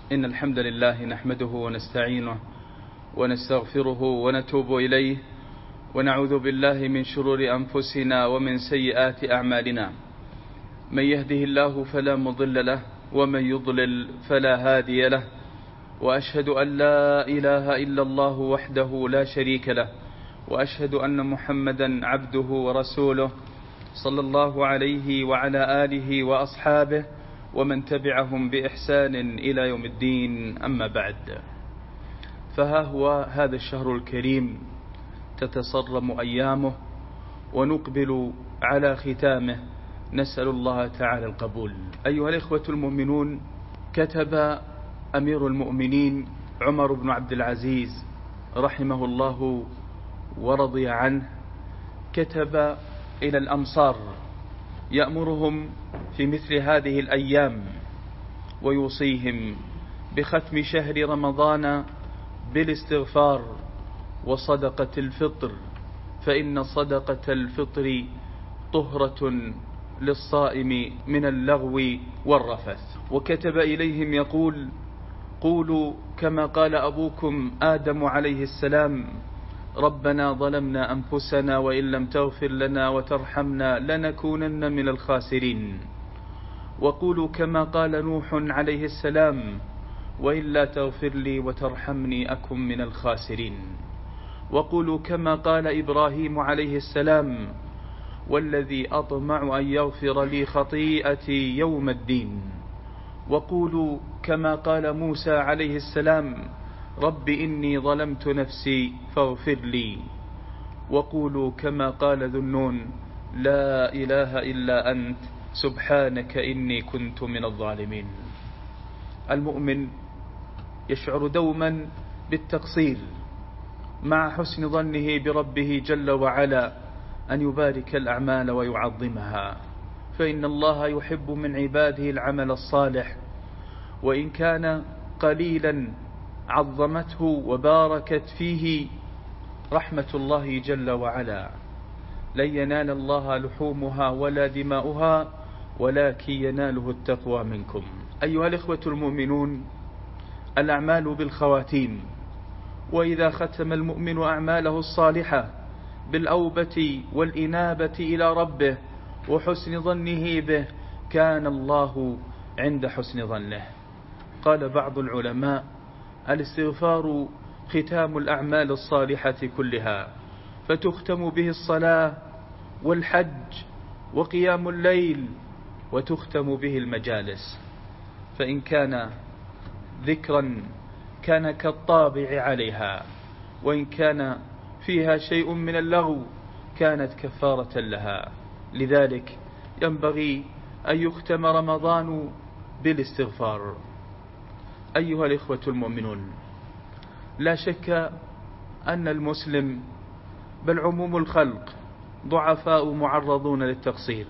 إن الحمد لله نحمده ونستعينه ونستغفره ونتوب إليه ونعوذ بالله من شرور أنفسنا ومن سيئات أعمالنا. من يهده الله فلا مضل له ومن يضلل فلا هادي له، وأشهد أن لا إله إلا الله وحده لا شريك له، وأشهد أن محمدا عبده ورسوله صلى الله عليه وعلى آله وأصحابه ومن تبعهم بإحسان إلى يوم الدين. أما بعد، فها هو هذا الشهر الكريم تتصرم أيامه ونقبل على ختامه، نسأل الله تعالى القبول. أيها الإخوة المؤمنون، كتب أمير المؤمنين عمر بن عبد العزيز رحمه الله ورضي عنه، كتب إلى الأمصار يأمرهم في مثل هذه الأيام ويوصيهم بختم شهر رمضان بالاستغفار وصدقة الفطر، فإن صدقة الفطر طهرة للصائم من اللغو والرفث. وكتب إليهم يقول: قولوا كما قال أبوكم آدم عليه السلام: ربنا ظلمنا أنفسنا وإن لم تغفر لنا وترحمنا لنكونن من الخاسرين. وقولوا كما قال نوح عليه السلام: وإلا تغفر لي وترحمني أكن من الخاسرين. وقولوا كما قال إبراهيم عليه السلام: والذي أطمع أن يغفر لي خطيئتي يوم الدين. وقولوا كما قال موسى عليه السلام: رب إني ظلمت نفسي فاغفر لي. وقولوا كما قال ذو النون: لا إله إلا أنت سبحانك إني كنت من الظالمين. المؤمن يشعر دوما بالتقصير مع حسن ظنه بربه جل وعلا أن يبارك الأعمال ويعظمها، فإن الله يحب من عباده العمل الصالح، وإن كان قليلا عظمته وباركت فيه رحمة الله جل وعلا. لن ينال الله لحومها ولا دماؤها ولكن يناله التقوى منكم. أيها الإخوة المؤمنون، الأعمال بالخواتيم، وإذا ختم المؤمن أعماله الصالحة بالأوبة والإنابة إلى ربه وحسن ظنه به كان الله عند حسن ظنه. قال بعض العلماء: الاستغفار ختام الأعمال الصالحة كلها، فتختم به الصلاة والحج وقيام الليل، وتختم به المجالس، فإن كان ذكرا كان كالطابع عليها، وإن كان فيها شيء من اللغو كانت كفارة لها. لذلك ينبغي أن يختم رمضان بالاستغفار. أيها الإخوة المؤمنون، لا شك أن المسلم بل عموم الخلق ضعفاء معرضون للتقصير.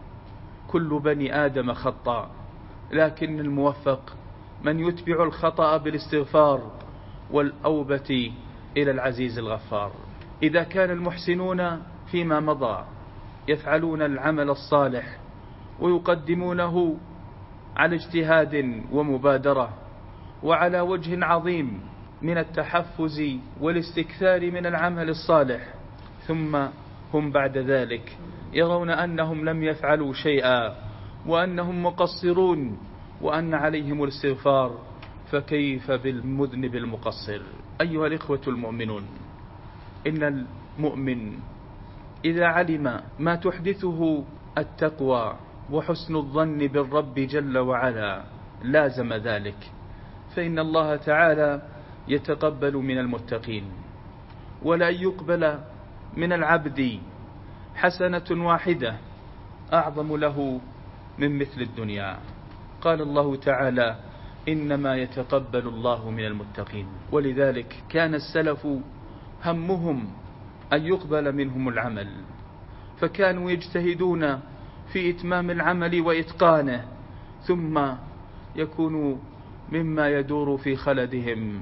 كل بني آدم خطاء، لكن الموفق من يتبع الخطأ بالاستغفار والأوبة إلى العزيز الغفار. إذا كان المحسنون فيما مضى يفعلون العمل الصالح ويقدمونه على اجتهاد ومبادرة وعلى وجه عظيم من التحفز والاستكثار من العمل الصالح، ثم هم بعد ذلك يرون أنهم لم يفعلوا شيئا وأنهم مقصرون وأن عليهم الاستغفار، فكيف بالمذنب المقصر؟ أيها الإخوة المؤمنون، إن المؤمن إذا علم ما تحدثه التقوى وحسن الظن بالرب جل وعلا لازم ذلك، فإن الله تعالى يتقبل من المتقين، ولا يقبل من العبد حسنة واحدة أعظم له من مثل الدنيا. قال الله تعالى: إنما يتقبل الله من المتقين. ولذلك كان السلف همهم أن يقبل منهم العمل، فكانوا يجتهدون في إتمام العمل وإتقانه، ثم يكون مما يدور في خلدهم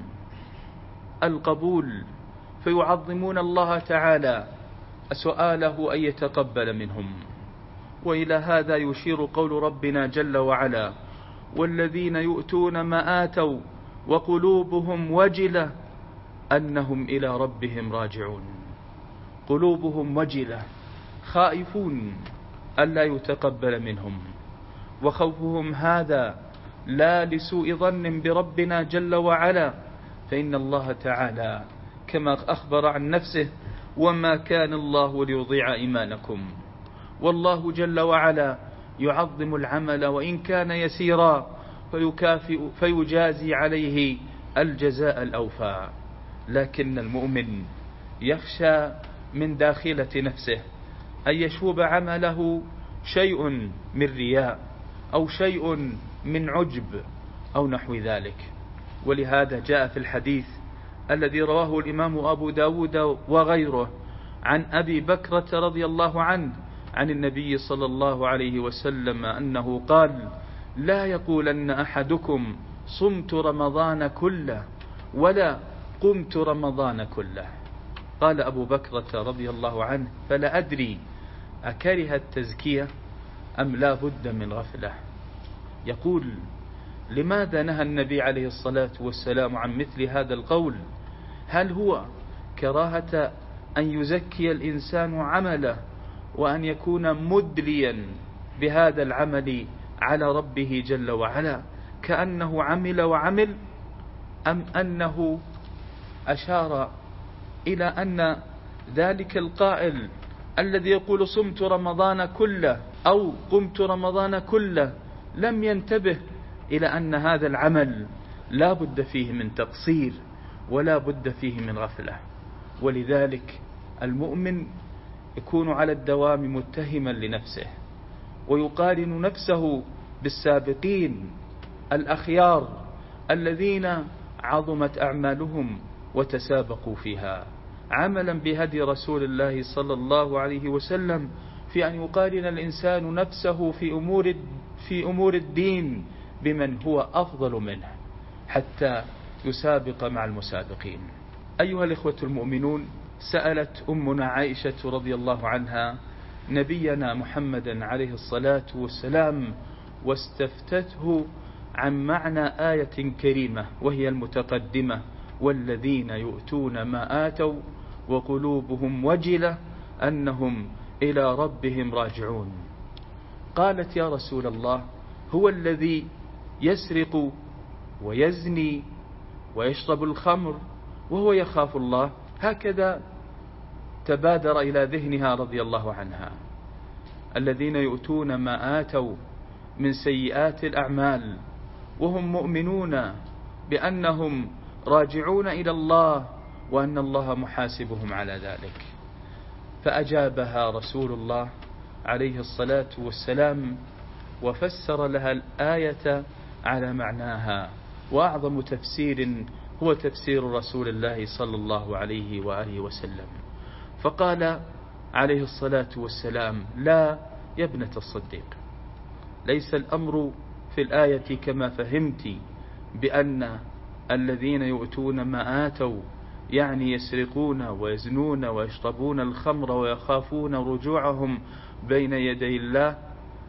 القبول، فيعظمون الله تعالى سؤاله أن يتقبل منهم. وإلى هذا يشير قول ربنا جل وعلا: والذين يؤتون ما آتوا وقلوبهم وجلة أنهم إلى ربهم راجعون. قلوبهم وجلة، خائفون ألا يتقبل منهم، وخوفهم هذا لا لسوء ظن بربنا جل وعلا، فإن الله تعالى كما أخبر عن نفسه: وما كان الله ليضيع إيمانكم. والله جل وعلا يعظم العمل وإن كان يسيرا، فيجازي عليه الجزاء الأوفى. لكن المؤمن يخشى من داخلة نفسه أن يشوب عمله شيء من رياء أو شيء من عجب أو نحو ذلك. ولهذا جاء في الحديث الذي رواه الإمام أبو داود وغيره عن أبي بكرة رضي الله عنه عن النبي صلى الله عليه وسلم أنه قال: لا يقولن أحدكم صمت رمضان كله ولا قمت رمضان كله. قال أبو بكرة رضي الله عنه: فلا أدري أكره التزكية أم لا بد من غفلة. يقول: لماذا نهى النبي عليه الصلاة والسلام عن مثل هذا القول؟ هل هو كراهة أن يزكي الإنسان عمله وأن يكون مدليا بهذا العمل على ربه جل وعلا كأنه عمل وعمل، أم أنه أشار إلى أن ذلك القائل الذي يقول صمت رمضان كله أو قمت رمضان كله لم ينتبه إلى أن هذا العمل لا بد فيه من تقصير ولا بد فيه من غفلة؟ ولذلك المؤمن يكون على الدوام متهما لنفسه، ويقارن نفسه بالسابقين الأخيار الذين عظمت أعمالهم وتسابقوا فيها، عملا بهدي رسول الله صلى الله عليه وسلم في أن يقارن الإنسان نفسه في أمور الدين بمن هو أفضل منه حتى يسابق مع المسابقين. أيها الإخوة المؤمنون، سألت أمنا عائشة رضي الله عنها نبينا محمدا عليه الصلاة والسلام واستفتته عن معنى آية كريمة وهي المتقدمة: والذين يؤتون ما آتوا وقلوبهم وجلة أنهم إلى ربهم راجعون. قالت: يا رسول الله، هو الذي يسرق ويزني ويشرب الخمر وهو يخاف الله؟ هكذا تبادر إلى ذهنها رضي الله عنها. الذين يؤتون ما آتوا من سيئات الأعمال وهم مؤمنون بأنهم راجعون إلى الله وأن الله محاسبهم على ذلك. فأجابها رسول الله عليه الصلاة والسلام وفسر لها الآية على معناها، وأعظم تفسير هو تفسير رسول الله صلى الله عليه وآله وسلم. فقال عليه الصلاة والسلام: لا يا ابنة الصديق، ليس الأمر في الآية كما فهمت بأن الذين يؤتون ما آتوا يعني يسرقون ويزنون ويشربون الخمر ويخافون رجوعهم بين يدي الله،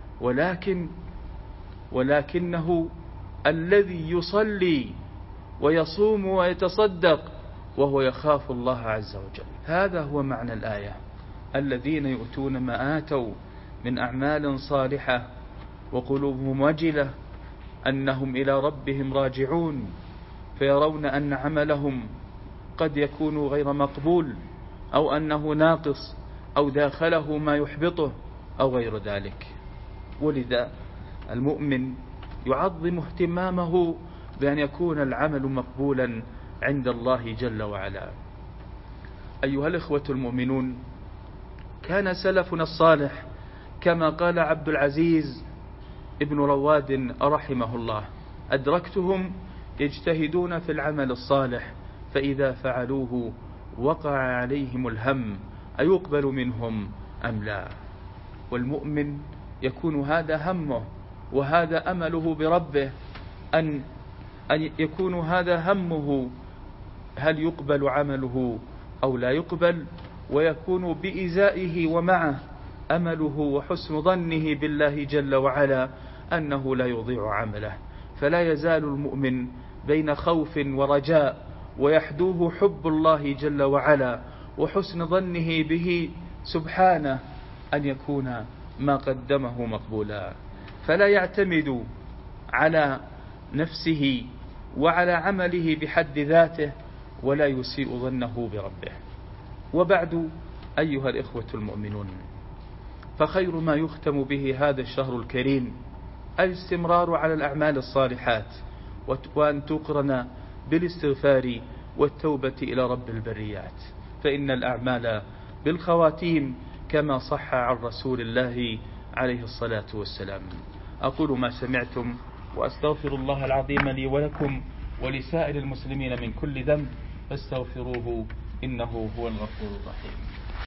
ولكنه الذي يصلي ويصوم ويتصدق وهو يخاف الله عز وجل. هذا هو معنى الآية: الذين يؤتون ما آتوا من أعمال صالحة وقلوبهم وجلة أنهم إلى ربهم راجعون، فيرون أن عملهم قد يكون غير مقبول أو أنه ناقص أو داخله ما يحبطه أو غير ذلك. ولذا المؤمن يعظم اهتمامه بأن يكون العمل مقبولا عند الله جل وعلا. أيها الإخوة المؤمنون، كان سلفنا الصالح كما قال عبد العزيز ابن رواد رحمه الله: أدركتهم يجتهدون في العمل الصالح فإذا فعلوه وقع عليهم الهم أيقبل منهم أم لا. والمؤمن يكون هذا همه وهذا أمله بربه، أن يكون هذا همه هل يقبل عمله أو لا يقبل، ويكون بإزائه ومعه أمله وحسن ظنه بالله جل وعلا أنه لا يضيع عمله. فلا يزال المؤمن بين خوف ورجاء، ويحدوه حب الله جل وعلا وحسن ظنه به سبحانه أن يكون ما قدمه مقبولا، فلا يعتمد على نفسه وعلى عمله بحد ذاته، ولا يسيء ظنه بربه. وبعد، أيها الإخوة المؤمنون، فخير ما يختم به هذا الشهر الكريم الاستمرار على الأعمال الصالحات، وأن تقرن بالاستغفار والتوبة إلى رب البريات، فإن الأعمال بالخواتيم كما صح عن رسول الله عليه الصلاة والسلام. أقول ما سمعتم، وأستغفر الله العظيم لي ولكم ولسائر المسلمين من كل ذنب، فاستغفروه إنه هو الغفور الرحيم.